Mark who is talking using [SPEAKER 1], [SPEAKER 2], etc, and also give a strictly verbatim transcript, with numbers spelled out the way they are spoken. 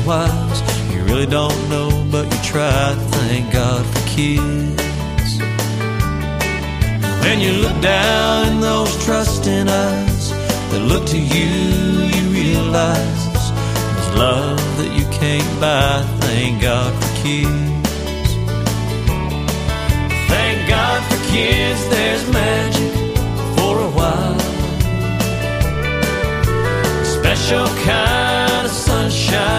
[SPEAKER 1] twice. You really don't know, but you try. Thank God for kids. When you look down in those trusting eyes that look to you, you realize there's love that you can't buy. Thank God for kids. Thank God for kids, there's magic for a while. Special kind